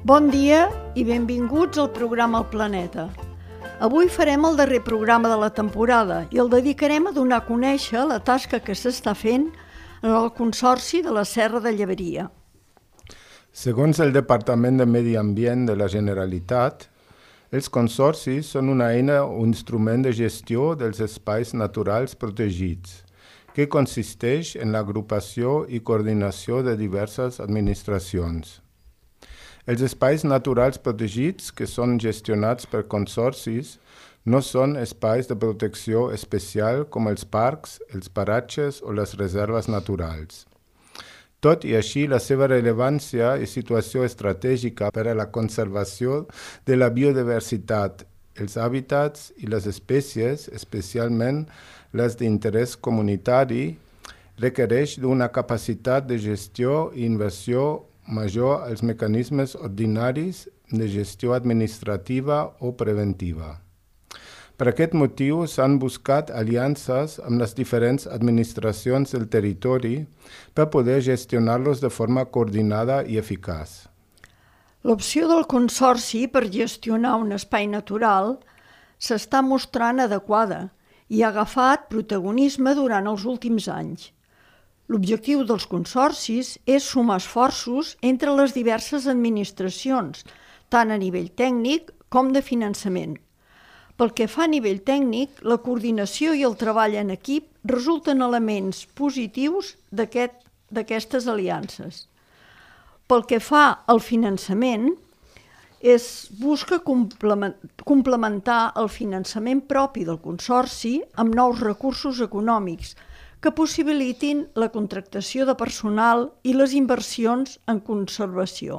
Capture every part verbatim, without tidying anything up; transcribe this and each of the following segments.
Bon dia i benvinguts al programa El Planeta. Avui farem el darrer programa de la temporada i el dedicarem a donar a conèixer la tasca que s'està fent en el Consorci de la Serra de Lleberia. Segons el Departament de Medi Ambient de la Generalitat, els consorcis són una eina o instrument de gestió dels espais naturals protegits, que consisteix en l'agrupació i coordinació de diverses administracions. Els espais naturals protegits que són gestionats per consorcis no són espais de protecció especial com els parcs, els paratges o les reserves naturals. Tot i així, la seva rellevància i situació estratègica per a la conservació de la biodiversitat, els hàbitats i les espècies, especialment les d'interès comunitari, requereix d'una capacitat de gestió i inversió major als mecanismes ordinaris de gestió administrativa o preventiva. Per aquest motiu s'han buscat aliances amb les diferents administracions del territori per poder gestionar-los de forma coordinada i eficaç. L'opció del Consorci per gestionar un espai natural s'està mostrant adequada i ha agafat protagonisme durant els últims anys. L'objectiu dels consorcis és sumar esforços entre les diverses administracions, tant a nivell tècnic com de finançament. Pel que fa a nivell tècnic, la coordinació i el treball en equip resulten elements positius d'aquest, d'aquestes aliances. Pel que fa al finançament, es busca complementar el finançament propi del Consorci amb nous recursos econòmics que possibilitin la contractació de personal i les inversions en conservació.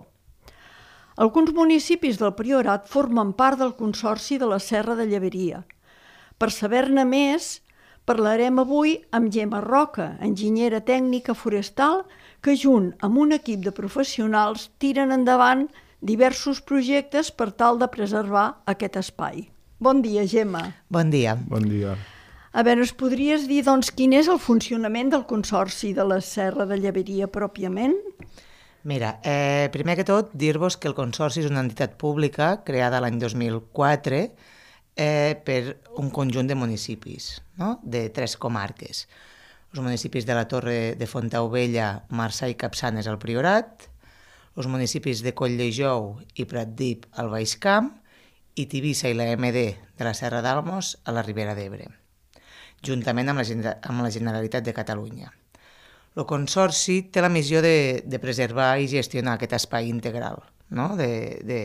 Alguns municipis del Priorat formen part del Consorci de la Serra de Lleberia. Per saber-ne més, parlarem avui amb Gemma Roca, enginyera tècnica forestal, que junt amb un equip de professionals tiren endavant diversos projectes per tal de preservar aquest espai. Bon dia, Gemma. Bon dia. Bon dia. A veure, ens podries dir doncs, quin és el funcionament del Consorci de la Serra de Lleberia pròpiament? Mira, eh, primer que tot, dir-vos que el Consorci és una entitat pública creada l'any dos mil quatre eh, per un conjunt de municipis, no? De tres comarques. Els municipis de la Torre de Fontaubella, Marçà i Capçanes al Priorat, els municipis de Colldejou i Pratdip al Baix Camp i Tivissa i la M D de la Serra d'Almos a la Ribera d'Ebre, juntament amb la, amb la Generalitat de Catalunya. El Consorci té la missió de, de preservar i gestionar aquest espai integral, no? de, de,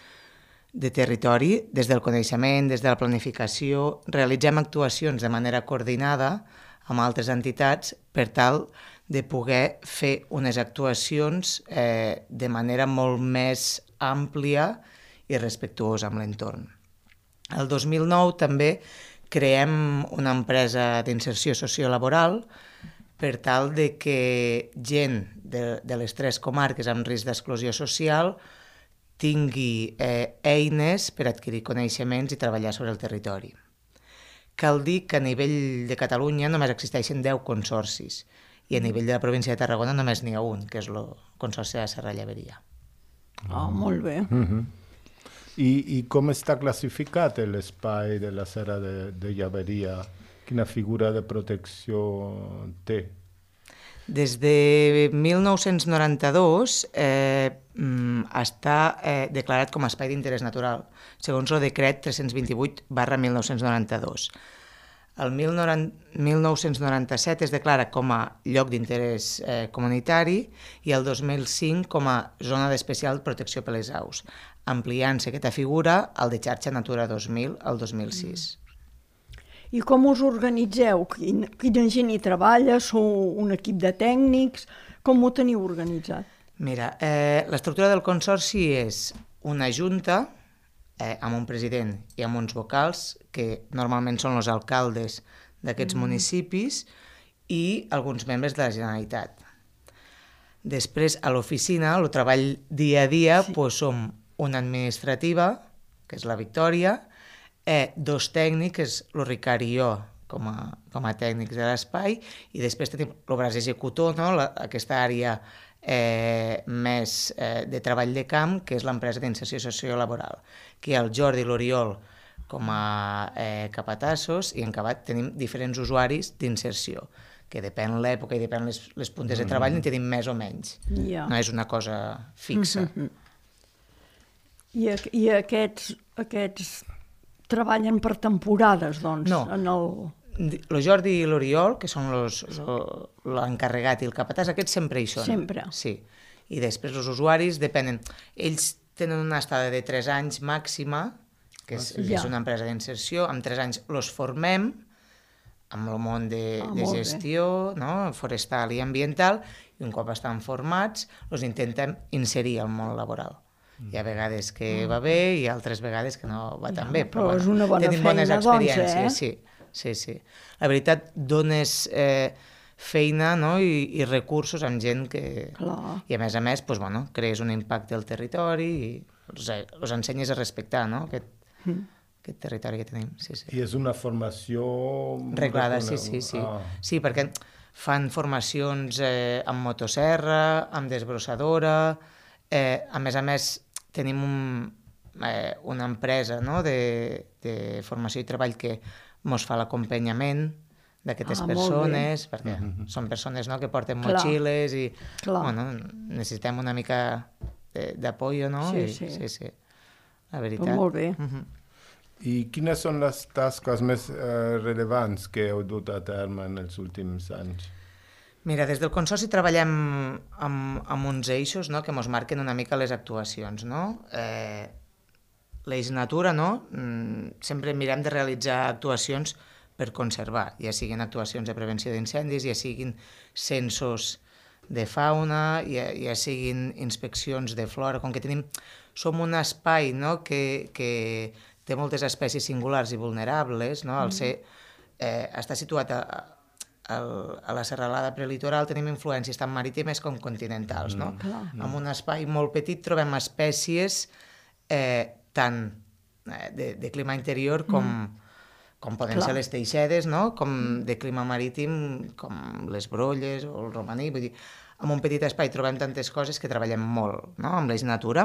de territori, des del coneixement, des de la planificació. Realitzem actuacions de manera coordinada amb altres entitats per tal de poder fer unes actuacions eh, de manera molt més àmplia i respectuosa amb l'entorn. El dos mil nou també creem una empresa d'inserció sociolaboral per tal de que gent de, de les tres comarques amb risc d'exclusió social tingui eh, eines per adquirir coneixements i treballar sobre el territori. Cal dir que a nivell de Catalunya només existeixen deu consorcis i a nivell de la província de Tarragona només n'hi ha un, que és el Consorci de la Serra de Lleberia. Ah, oh, molt bé. Mm-hmm. I, I com està classificat l'espai de la Serra de, de Lleberia? Quina figura de protecció té? Des de mil nou-cents noranta-dos eh, està eh, declarat com a espai d'interès natural, segons el decret tres-cents vint-i-vuit barra mil nou-cents noranta-dos. El mil nou-cents noranta-set es declara com a lloc d'interès eh, comunitari i el dos mil cinc com a zona d'especial protecció per les aus, ampliant-se aquesta figura al de xarxa Natura dos mil al dos mil sis. I com us organitzeu? Quin, quina gent hi treballa? Sou un equip de tècnics? Com ho teniu organitzat? Mira, eh, l'estructura del Consorci és una junta eh, amb un president i amb uns vocals, que normalment són els alcaldes d'aquests mm. municipis, i alguns membres de la Generalitat. Després, a l'oficina, el treball dia a dia, sí. pues, som una administrativa, que és la Victòria, eh, dos tècnics, el Ricard i jo, com a, com a tècnics de l'espai, i després tenim el braç executor, no? la, aquesta àrea eh, més eh, de treball de camp, que és l'empresa d'inserció sociolaboral, que hi ha el Jordi i l'Oriol com a eh, capatassos, i en acabat tenim diferents usuaris d'inserció, que depèn l'època i depèn les, les puntes de treball, n'hi tenim més o menys. Ja. No és una cosa fixa. Mm-hmm. I, a, i aquests, aquests treballen per temporades, doncs? No. En el... El Jordi i l'Oriol, que són los, l'encarregat i el capatàs, aquests sempre hi són. Sempre. Sí. I després els usuaris depenen. Ells tenen una estada de tres anys màxima, que és, ja. és una empresa d'inserció. Amb tres anys los formem amb el món de, ah, de gestió, no? Forestal i ambiental, i un cop estan formats, els intentem inserir al món laboral. Mm. Hi ha vegades que mm. va bé i altres vegades que no va tan bé. Però, però bueno, és una bona tenim feina, bones experiències, doncs, eh? sí. Sí, sí. La veritat, dones eh, feina, no? I, i recursos amb gent que... Clar. I a més a més, doncs, bueno, crees un impacte al territori i els, els ensenyes a respectar, no? Aquest, mm. aquest territori que tenim. Sí, sí. I és una formació... reglada, sí, sí, sí. Ah. Sí, perquè fan formacions eh, amb motosserra, amb desbrossadora, eh, a més a més tenim un, eh, una empresa, no? de, de formació i treball que mos fa l'acompanyament d'aquestes ah, persones, perquè mm-hmm. són persones, no? que porten Clar. motxilles i Clar. bueno, necessitem una mica d'apoyo, no? Sí, I, sí. sí, sí. La veritat. Però molt bé. Mm-hmm. I quines són les tasques més eh, rellevants que heu dut a terme en els últims anys? Mira, des del Consorci treballem amb, amb uns eixos, no? que ens marquen una mica les actuacions. No? Eh, L'eix natura, no? Mm, sempre mirem de realitzar actuacions per conservar, ja siguin actuacions de prevenció d'incendis, ja siguin censos de fauna, ja, ja siguin inspeccions de flora, com que tenim, som un espai, no? que, que té moltes espècies singulars i vulnerables, no? Al ser, eh, està situat a, a, a la serralada prelitoral, tenim influències tant marítimes com continentals. No? Mm. En un espai molt petit trobem espècies eh, tant eh, de, de clima interior com, mm. com poden Clar. ser les teixedes, no? Com de clima marítim, com les brolles o el romaní. Vull dir, en un petit espai trobem tantes coses que treballem molt, no? Amb l'eix natura.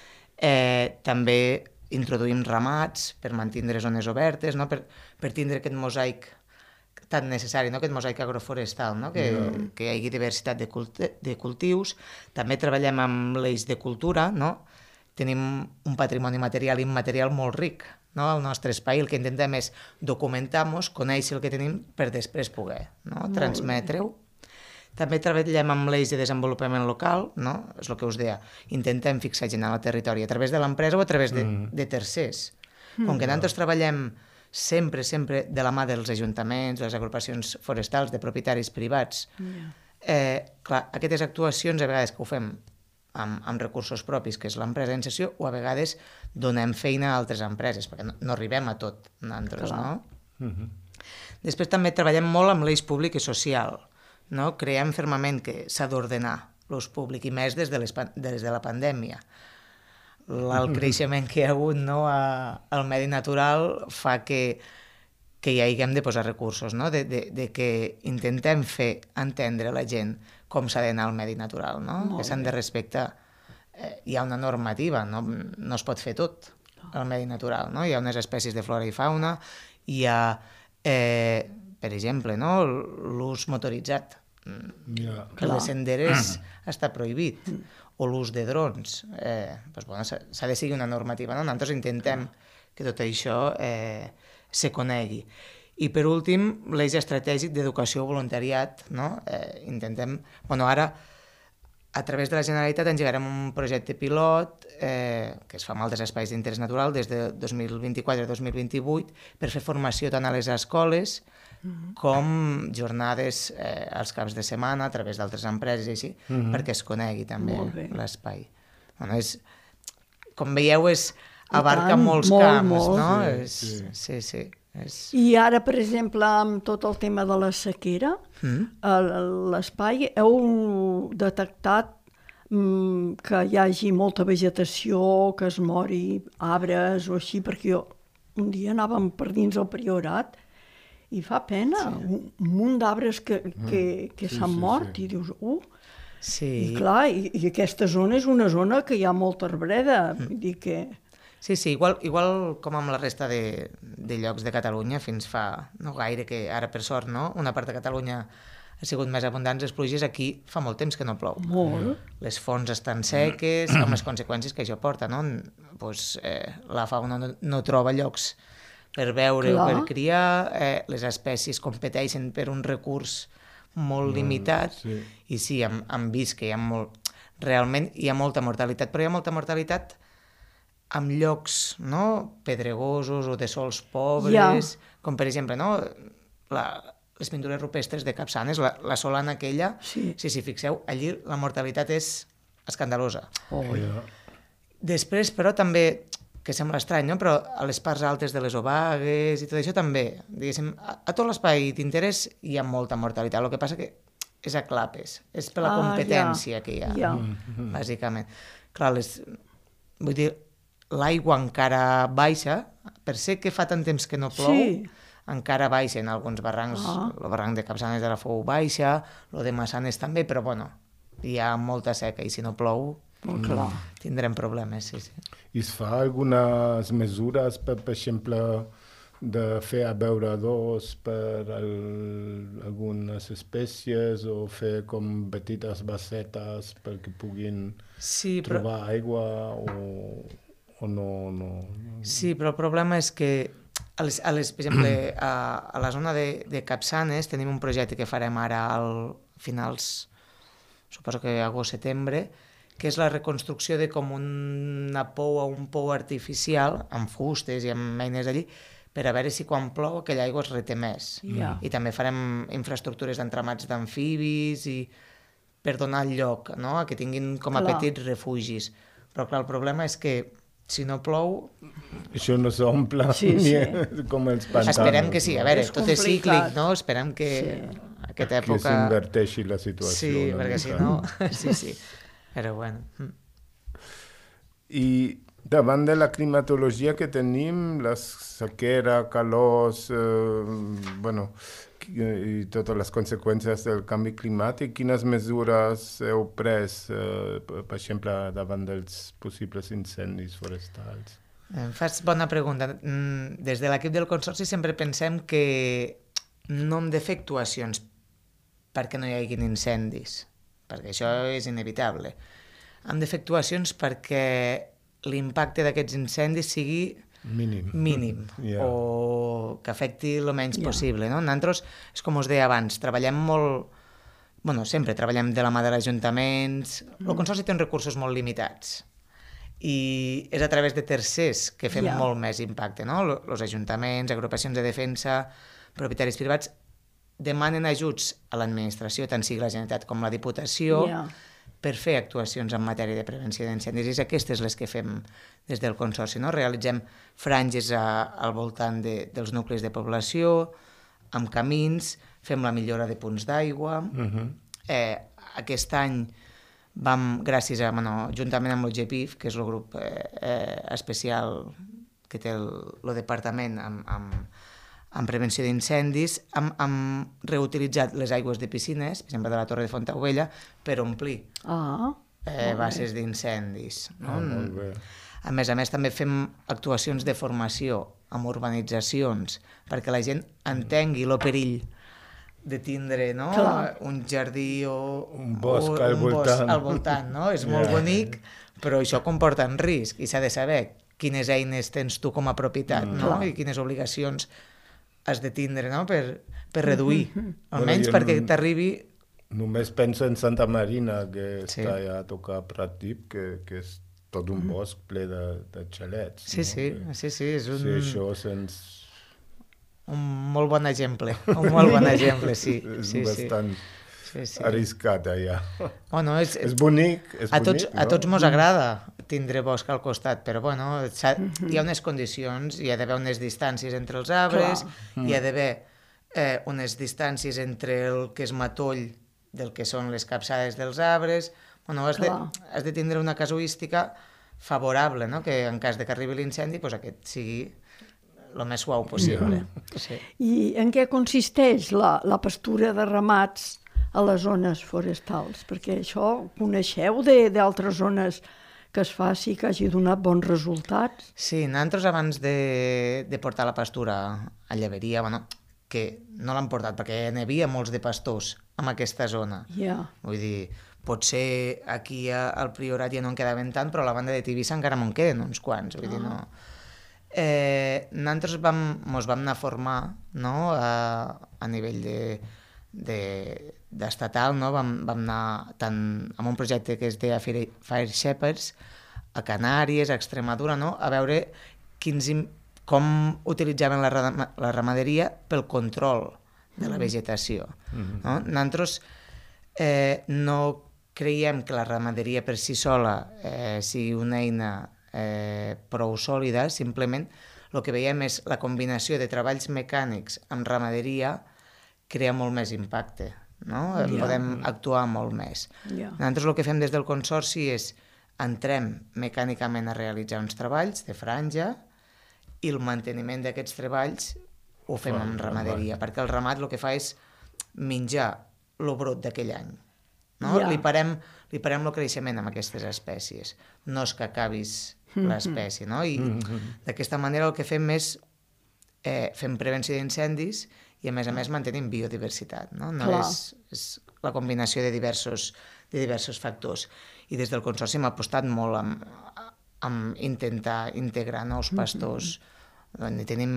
Eh, també introduïm ramats per mantindre zones obertes, no? per, per tindre aquest mosaic tan necessari, no? Aquest mosaic agroforestal, no? que, mm. que hi hagi diversitat de, culti de cultius. També treballem amb l'eix de cultura, no? Tenim un patrimoni material i immaterial molt ric, no? Al nostre espai el que intentem és documentar-nos, conèixer el que tenim per després poder, no? Transmetre-ho. També treballem amb l'eix de desenvolupament local, no? És el que us deia, intentem fixar gent al territori a través de l'empresa o a través de, mm. de tercers. Com que nosaltres treballem sempre, sempre de la mà dels ajuntaments, de les agrupacions forestals, de propietaris privats, yeah. eh, clar, aquestes actuacions a vegades que ho fem Amb, amb recursos propis, que és l'empresa d'inserció, o a vegades donem feina a altres empreses, perquè no, no arribem a tot nosaltres, no? Uh-huh. Després també treballem molt amb l'eix públic i social, no? Creiem fermament que s'ha d'ordenar l'ús públic, i més des de, les, des de la pandèmia. El creixement que hi ha hagut, no, a, al medi natural fa que, que hi haguem de posar recursos, no? de, de, de que intentem fer entendre a la gent com s'ha d'anar al medi natural, no? Que s'han de respectar. Eh, hi ha una normativa, no, no es pot fer tot al medi natural, no? Hi ha unes espècies de flora i fauna, hi ha, eh, per exemple, no? l'ús motoritzat, yeah. que a les senderes està prohibit, o l'ús de drons. Eh, doncs, bueno, s'ha de seguir una normativa, no? Nosaltres intentem que tot això eh, se conegui. I per últim, l'eix estratègic d'educació o voluntariat, no? Eh, intentem... Bueno, ara, a través de la Generalitat, engegarem un projecte pilot eh, que es fa en altres espais d'interès natural des de dos mil vint-i-quatre a dos mil vint-i-vuit per fer formació tant a les escoles mm-hmm. com jornades eh, als caps de setmana a través d'altres empreses i així, mm-hmm. perquè es conegui també l'espai. Bueno, és, com veieu, és, abarca tant, molts molt, camps, molt. No? Sí, és, sí, sí. sí. És... I ara, per exemple, amb tot el tema de la sequera, mm. a l'espai heu detectat mm, que hi hagi molta vegetació, que es mori arbres o així, perquè jo un dia anàvem per dins el Priorat i fa pena, sí. un, un munt d'arbres que, que, que sí, s'han sí, mort sí. i dius, uh, Sí. I clar, i, i aquesta zona és una zona que hi ha molta arbreda, vull dir que... Sí, sí, igual, igual com amb la resta de, de llocs de Catalunya, fins fa no gaire, que ara per sort, no? Una part de Catalunya ha sigut més abundants les pluges, aquí fa molt temps que no plou. Molt. Les fonts estan seques, amb les conseqüències que això porta, no? Pues, eh, la fauna no, no troba llocs per veure Clar. o per criar, eh, les espècies competeixen per un recurs molt limitat, sí. i sí, hem, hem vist que hi ha molt... Realment hi ha molta mortalitat, però hi ha molta mortalitat amb llocs, no?, pedregosos o de sols pobres, Ja. com per exemple, no?, la, les pintures rupestres de Capçanes, la, la solana aquella, Sí. si s'hi fixeu, allí la mortalitat és escandalosa. Oh, Ja. Després, però, també, que sembla estrany, no?, però a les parts altes de les obagues i tot això també, diguéssim, a, a tot l'espai d'interès hi ha molta mortalitat, el que passa que és a clapes, és per la Ah, competència ja, que hi ha, ja. bàsicament. Clar, les, vull dir, l'aigua encara baixa, per ser que fa tant temps que no plou, Sí. encara baixa en alguns barrancs, Ah. el barranc de Capçanes de la Fou baixa, el de Massanes també, però bueno, hi ha molta seca i si no plou Molt clar. tindrem problemes, sí, sí. I es fa algunes mesures, per, per exemple, de fer abeuradors per al, algunes espècies o fer com petites bassetes perquè puguin Sí, però, trobar aigua o, o no, no. sí, però el problema és que a les, a les, per exemple, a, a la zona de, de Capçanes tenim un projecte que farem ara al finals, suposo que agost-setembre, que és la reconstrucció de com una pou o un pou artificial, amb fustes i amb eines allí, per a veure si quan plou aquella aigua es reté més. Ja. I també farem infraestructures d'entramats d'amfibis i per donar lloc, no?, a que tinguin com a Clar. petits refugis. Però clar, el problema és que si no plou, Això no s'omple Sí, ni sí. com els pantanos. esperem que sí. A veure, És tot és complicat. cíclic, no? Esperem que Sí. aquesta Que època... s'inverteixi la situació. Sí, una perquè si mica. no... Sí, sí. Però bueno... mm. I davant de la climatologia que tenim, la sequera, calors, eh, bueno, i totes les conseqüències del canvi climàtic, quines mesures heu pres, eh, per exemple, davant dels possibles incendis forestals? Em fas bona pregunta. Mm, Des de l'equip del Consorci sempre pensem que no hem de fer actuacions perquè no hi hagin incendis, perquè això és inevitable. Hem de fer actuacions perquè l'impacte d'aquests incendis sigui Mínim. mínim Ja. o que afecti el menys Ja. possible. No? Nosaltres, és com us deia abans, treballem molt... bueno, sempre treballem de la mà de l'ajuntaments. El Consorci té uns recursos molt limitats i és a través de tercers que fem Ja. molt més impacte. No? Els ajuntaments, agrupacions de defensa, propietaris privats, demanen ajuts a l'administració, tant sigui la Generalitat com la Diputació, Ja. per fer actuacions en matèria de prevenció d'incendis. I és aquestes les que fem des del Consorci. No? Realitzem franges a, al voltant de, dels nuclis de població, amb camins, fem la millora de punts d'aigua. Uh-huh. Eh, aquest any vam, gràcies a, bueno, juntament amb l'O G P I F, que és el grup eh, eh, especial que té el, el departament amb, amb, amb prevenció d'incendis, hem, hem reutilitzat les aigües de piscines, per exemple de la Torre de Fontaubella, per omplir Ah, eh, molt bases d'incendis. No? Ah, molt bé. A més a més, també fem actuacions de formació amb urbanitzacions perquè la gent entengui el perill de tindre, no? Clar. Un jardí o Un bosc o al un bosc voltant. al voltant, no? És molt Ja. bonic, però això comporta un risc i s'ha de saber quines eines tens tu com a propietat, Mm. no? Clar. I quines obligacions has de tindre, no? Per, per reduir, almenys Bueno, jo perquè no- t'arribi... Només penso en Santa Marina, que Sí. està allà a tocar Pratdip, que, que és tot un bosc ple de, de xalets. Sí, no? sí, Que, sí, sí, és un... sí, això sens... Un molt bon exemple, un molt bon exemple, sí. és sí, bastant sí. sí, sí. arriscat allà. Bueno, és, És bonic, és a tots, bonic, a no? tots mos agrada tindre bosc al costat, però bueno, s'ha- hi ha unes condicions, hi ha d'haver unes distàncies entre els arbres, Clar. hi ha d'haver eh, unes distàncies entre el que és matoll del que són les capçades dels arbres. Bueno, has, de, Clar. has de tindre una casuística favorable, no? Que en cas de que arribi l'incendi, pues aquest sigui el més suau possible. Sí. I en què consisteix la, la pastura de ramats a les zones forestals? Perquè això coneixeu d'altres zones que es faci, que hagi donat bons resultats? Sí, nosaltres abans de, de portar la pastura a Lleberia, bueno, que no l'han portat perquè n'hi havia molts de pastors en aquesta zona. Yeah. Vull dir, potser aquí al Priorat ja no en quedaven tant, però a la banda de Tivissa encara me'n queden uns quants. Vull dir, no. Eh, nosaltres vam, mos vam anar a formar, no?, a, a nivell de, de, d'estatal, no? Vam, vam anar tant amb un projecte que es deia Fire Shepherds a Canàries, a Extremadura, no?, a veure quins, com utilitzaven la, la ramaderia pel control de la vegetació. Mm-hmm. No? Nosaltres eh, no creiem que la ramaderia per si sola eh, sigui una eina eh, prou sòlida, simplement el que veiem és la combinació de treballs mecànics amb ramaderia crea molt més impacte, no? Yeah. Podem actuar molt més. Yeah. Nosaltres el que fem des del Consorci és entrem mecànicament a realitzar uns treballs de franja i el manteniment d'aquests treballs ho fem amb ramaderia, perquè el ramat el que fa és menjar el brot d'aquell any. No? Yeah. Li parem, li parem el creixement amb aquestes espècies. No és que acabis mm-hmm. l'espècie, no? I mm-hmm. d'aquesta manera el que fem és eh, fem prevenció d'incendis i a més a més mantenim biodiversitat, no? No és, és la combinació de diversos, de diversos factors. I des del Consorci hem apostat molt amb, amb intentar integrar nous pastors. Mm-hmm. Tenim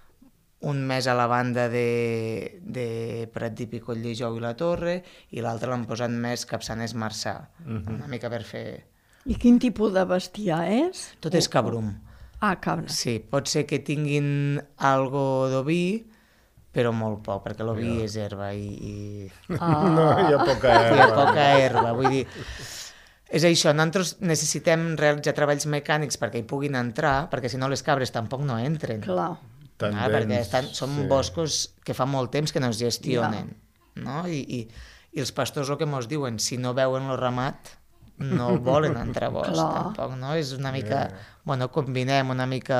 un més a la banda de, de Pratdip i Colldejou i la Torre i l'altre l'han posat més Capçanes Marçà, mm-hmm. una mica per fer... I quin tipus de bestiar és? Tot és cabrum. Ah, cabra. Sí, pot ser que tinguin algo d'oví, però molt poc, perquè l'oví yeah. és herba i... i... Ah. No, hi ha poca herba. Hi ha poca herba, vull dir... És això, nosaltres necessitem realitzar treballs mecànics perquè hi puguin entrar, perquè si no les cabres tampoc no entren. Clar. Ah, perquè estan, són sí. boscos que fa molt temps que no es gestionen. Yeah. No? I, i, I els pastors el que mos diuen, si no veuen el ramat, no volen entrar a bosc, tampoc, no? És una mica... Yeah. Bueno, combinem una mica...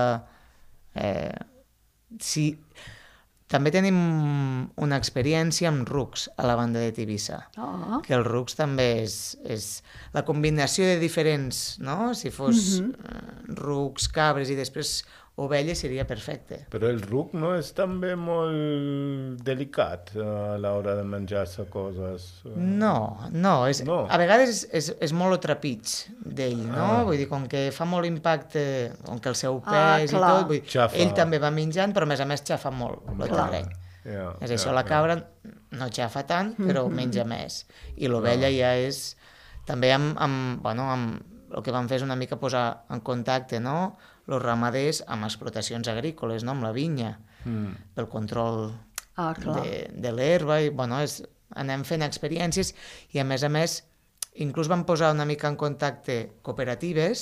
Eh, si... També tenim una experiència amb rucs a la banda de Tivissa, oh. que el rucs també és, és la combinació de diferents, no? Si fos mm-hmm. rucs, cabres i després ovelles seria perfecte. Però el ruc no és també molt delicat a l'hora de menjar-se coses? No, no, és, no. A vegades és, és molt o trepig d'ell, no? Ah. Vull dir, com que fa molt impacte, com que el seu pes ah, i tot, vull dir, ell també va menjant, però a més a més xafa molt el terreny. Yeah, és això, yeah, la cabra yeah. no xafa tant, però mm-hmm. menja més. I l'ovella yeah. ja és... També amb, amb, bueno, amb el que vam fer és una mica posar en contacte, no?, els ramaders amb explotacions agrícoles, no?, amb la vinya, mm. pel control ah, de, de l'herba, i bueno, és, anem fent experiències i a més a més inclús vam posar una mica en contacte cooperatives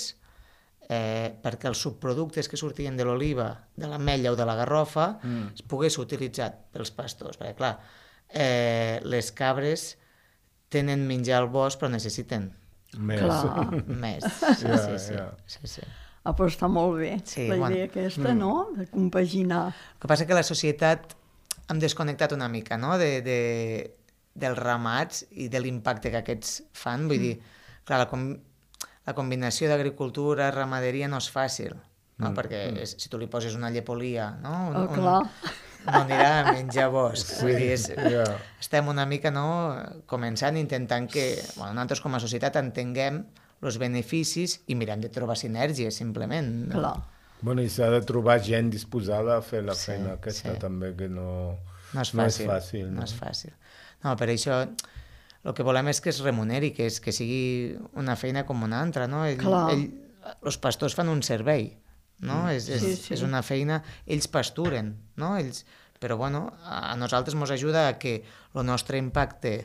eh, perquè els subproductes que sortien de l'oliva, de l'ametlla o de la garrofa mm. es pogués utilitzar pels pastors, perquè clar, eh, les cabres tenen menjar al bosc però necessiten més. més. Sí, yeah, sí, sí. Yeah. sí, sí. Ah, però està molt bé, sí, la idea bueno. aquesta, mm. no?, de compaginar. El que passa que la societat hem desconnectat una mica, no?, de, de, dels ramats i de l'impacte que aquests fan. Vull mm. dir, clar, la, com, la combinació d'agricultura, ramaderia no és fàcil, no?, mm. perquè mm. és, si tu li poses una llepolia, no?, un, oh, clar. Un, no anirà a menjar bosc. Sí, vull dir, és, yeah. estem una mica, no?, començant, intentant que bueno, nosaltres com a societat entenguem els beneficis i mirem de trobar sinergies, simplement. No? Clar. Bueno, i s'ha de trobar gent disposada a fer la sí, feina aquesta sí. també, que no, no és fàcil. No és fàcil, no? No és fàcil. No, per això el que volem és que es remuneri, que, és, que sigui una feina com una altra, no? Ell, ell, els pastors fan un servei, no? Mm. És, és, sí, sí. és una feina... Ells pasturen, no? Ells, però, bueno, a nosaltres ens ajuda a que el nostre impacte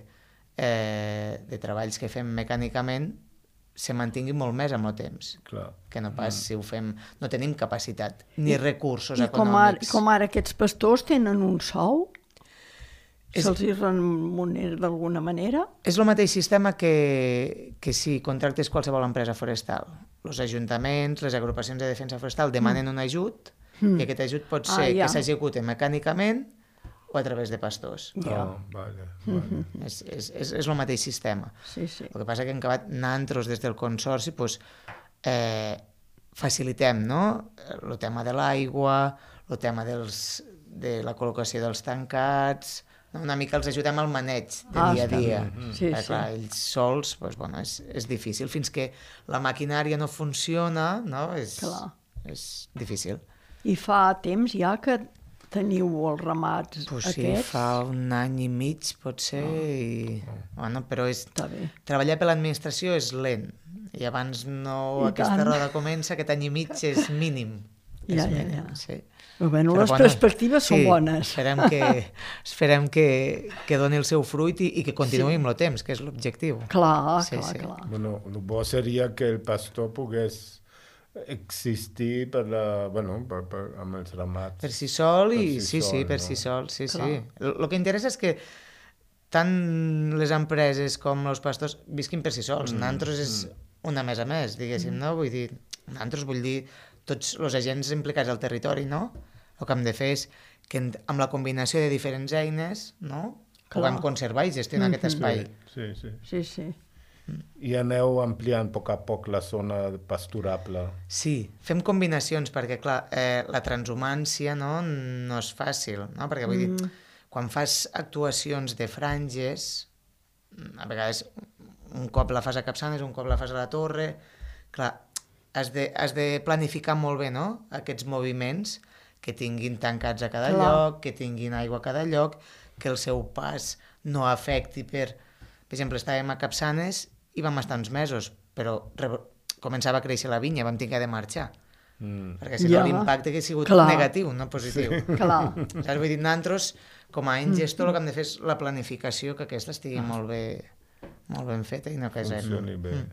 eh, de treballs que fem mecànicament se mantingui molt més amb el temps. Clar. Que no pas mm. si ho fem... No tenim capacitat, ni I, recursos i econòmics. I com, com ara aquests pastors tenen un sou? És... Se'ls hi remunera d'alguna manera? És el mateix sistema que, que si contractes qualsevol empresa forestal. Els ajuntaments, les agrupacions de defensa forestal demanen mm. un ajut mm. i aquest ajut pot ser ah, ja. que s'execute mecànicament o a través de pastors. Ja. Oh, vale, vale. És, és, és, és el mateix sistema. Sí, sí. El que passa que en acabat nosaltres des del consorci pues, eh, facilitem, no? El tema de l'aigua, el tema dels, de la col·locació dels tancats, no? Una mica els ajudem al maneig de Ah, dia a està dia. bé. Sí, Perquè, sí. clar, ells sols pues, bueno, és, és difícil. Fins que la maquinària no funciona, no? És, Clar. és difícil. I fa temps ja que teniu els ramats Pues sí, aquests? fa un any i mig, potser, i... Bueno, però és... Està bé. Treballar per l'administració és lent, i abans no I aquesta tant. roda comença, aquest any i mig és mínim. Ja, és ja, mínim, ja. sí. Però, bueno, Però, les bueno, perspectives són sí, bones. Esperem que, esperem que, que doni el seu fruit i, i que continuï amb el temps, que és l'objectiu. Clar, Sí, clar, sí. clar. Bueno, el bo seria que el pastor pogués existir per la, bueno, per, per, amb els ramats. Per si sol i... Per si sí, sí, sol, per no? si sol, sí, Clar. sí. El, el que interessa és que tant les empreses com els pastors visquin per si sols. Mm, Nosaltres és una més a més, diguéssim, no? Vull dir, nosaltres vull dir tots els agents implicats al territori, no? El que hem de fer és que en- amb la combinació de diferents eines, no? Puguem Clar. conservar i gestionar aquest espai. Sí, sí. Sí, sí. I aneu ampliant a poc a poc la zona pasturable. Sí, fem combinacions perquè, clar, eh, la transhumància no, no és fàcil, no? Perquè, vull dir, quan fas actuacions de franges, a vegades un cop la fas a Capçanes, un cop la fas a la Torre, clar, has de, has de planificar molt bé, no?, aquests moviments, que tinguin tancats a cada Clar. lloc, que tinguin aigua a cada lloc, que el seu pas no afecti per... Per exemple, estàvem a Capçanes i vam estar uns mesos, però re... començava a créixer la vinya, vam haver de marxar. Mm. Perquè si Ja. no l'impacte hagués sigut Clar. negatiu, no positiu. Sí. Clar. Saps? Vull dir, nosaltres, com a any gestor, el que hem de fer és la planificació, que aquesta estigui molt bé, molt ben feta i no que Funcioni bé. Mm.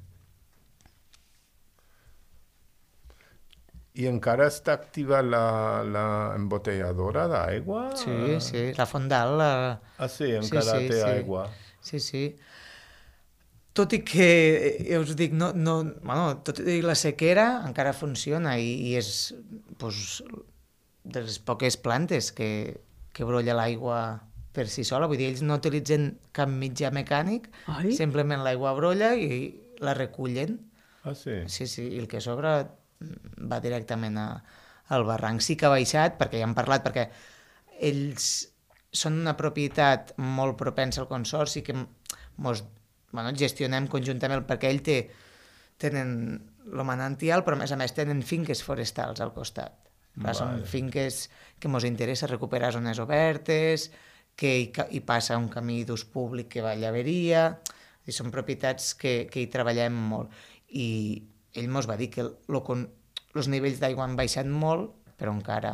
I encara està activa la, la embotelladora d'aigua? Sí, sí, la Fondal... La... Ah, sí, encara sí, té sí. aigua. Sí, sí. Tot i que, ja us dic, no, no, bueno, tot i la sequera encara funciona i, i és pues, de les poques plantes que, que brolla l'aigua per si sola. Vull dir, ells no utilitzen cap mitjà mecànic, Ai. simplement l'aigua brolla i la recullen. Ah, sí? Sí, sí, i el que sobra va directament a, al barranc. Sí que ha baixat, perquè ja hem parlat, perquè ells són una propietat molt propensa al consorci que mos, bueno, gestionem conjuntament perquè ell té, tenen el manantial, però a més a més tenen finques forestals al costat. Clar, són Vale. finques que mos interessa recuperar zones obertes, que hi, ca- hi passa un camí d'ús públic que va a Llaveria, i són propietats que, que hi treballem molt. I ell mos va dir que lo, con, els nivells d'aigua han baixat molt, però encara,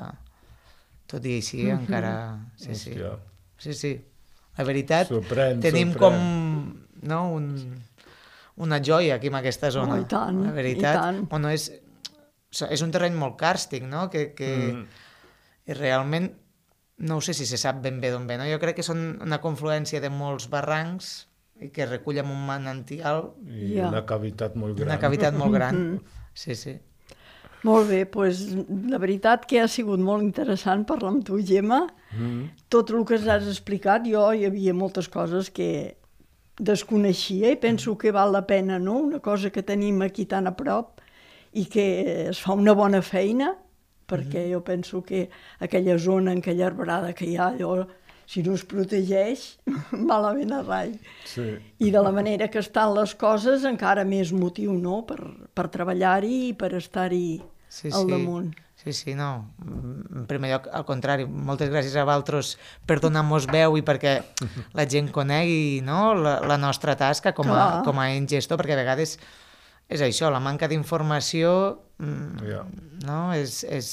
tot i així, mm-hmm. encara... Sí, sí. Hòstia. Sí, sí. La veritat, Sorprèn, tenim sorprèn. com no, un, una joia aquí en aquesta zona. Oh, i tant, la veritat. i tant. Bueno, és, és un terreny molt càrstic, no? Que, que Mm. i realment no sé si se sap ben bé d'on ve, no? Jo crec que són una confluència de molts barrancs i que recull amb un manantial I Ja. una cavitat molt gran. una cavitat molt gran. Sí, sí. Molt bé, doncs la veritat que ha sigut molt interessant parlar amb tu, Gemma. Mm. Tot el que ens has explicat, jo hi havia moltes coses que desconeixia i penso que val la pena, no? Una cosa que tenim aquí tan a prop i que es fa una bona feina, perquè jo penso que aquella zona, aquella arbrada que hi ha, allò, si no es protegeix, malament a rai. Sí. I de la manera que estan les coses, encara més motiu, no?, per, per treballar-hi i per estar-hi Sí, al sí. damunt. Sí, sí, no. En primer lloc, al contrari, moltes gràcies a vosaltres per donar-nos veu i perquè la gent conegui, no?, la, la nostra tasca com a, Clar. com a ent gestor, perquè a vegades és això, la manca d'informació mm, Ja. no? és, és,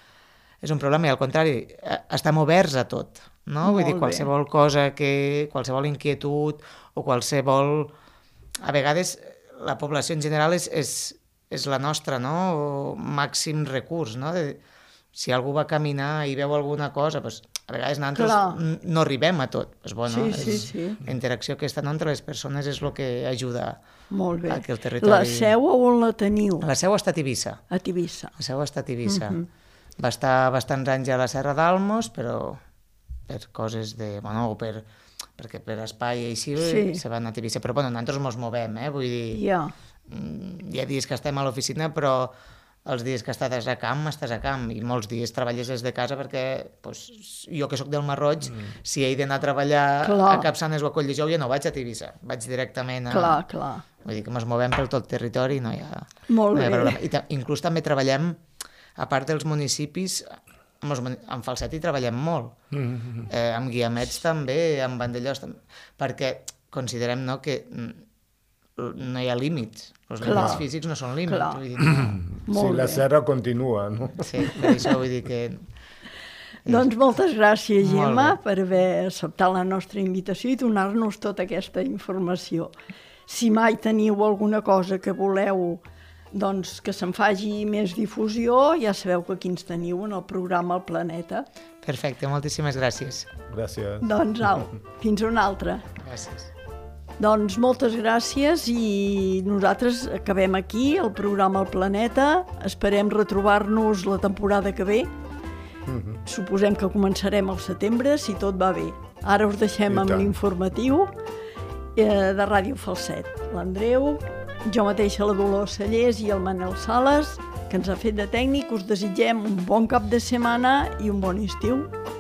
és un problema i al contrari, eh, estem oberts a tot, no? Vull Molt dir, bé. qualsevol cosa, que, qualsevol inquietud o qualsevol... A vegades la població en general és, és, és la nostra, no?, màxim recurs, no? De, si algú va caminar i veu alguna cosa, doncs, a vegades nosaltres Clar. n- no arribem a tot. Pues, bueno, Sí, sí, és, sí. La interacció aquesta no, entre les persones és el que ajuda. Molt bé. Aquí el territori- La seu on la teniu? La seu ha estat a Eivissa. A Tivissa. La seu ha estat a Eivissa. Mhm. Va estar bastants anys a la Serra d'Almos, però per coses de... Bueno, o per, perquè per espai i així Sí. se van a Tivissa. Però bueno, nosaltres mos movem, eh? Vull dir, Ja, mm, hi ha dies que estem a l'oficina, però els dies que estàs a camp, estàs a camp, i molts dies treballes des de casa perquè pues, jo que sóc del Masroig, mm. si he d'anar a treballar Clar. a Capçanes o a Colldejou, ja no vaig a Tivissa, vaig directament a... clar, clar. Vull dir que ens movem pel tot territori i no hi ha, Molt no hi ha bé. problema. I ta- inclús també treballem, a part dels municipis, amb, els, muni- amb Falset hi treballem molt. Mm-hmm. Eh, amb Guiamets també, amb Vandellós també, perquè considerem no, que mm, no hi ha límits. Els Clar. límits físics no són límits. Clar. Vull dir, no. Molt Sí, la bé. serra continua, no? Sí, per això vull dir que... Doncs moltes gràcies, Molt Gemma, bé. per haver acceptat la nostra invitació i donar-nos tota aquesta informació. Si mai teniu alguna cosa que voleu doncs, que se'n faci més difusió, ja sabeu que aquí ens teniu en el programa El Planeta. Perfecte, moltíssimes gràcies. Gràcies. Doncs au, fins una altra. Gràcies. Doncs moltes gràcies i nosaltres acabem aquí el programa El Planeta. Esperem retrobar-nos la temporada que ve. Mhm. Suposem que començarem al setembre, si tot va bé. Ara us deixem I amb tant. l'informatiu eh, de Ràdio Falset. L'Andreu, jo mateixa la Dolors Cellers i el Manel Sales, que ens ha fet de tècnic. Us desitgem un bon cap de setmana i un bon estiu.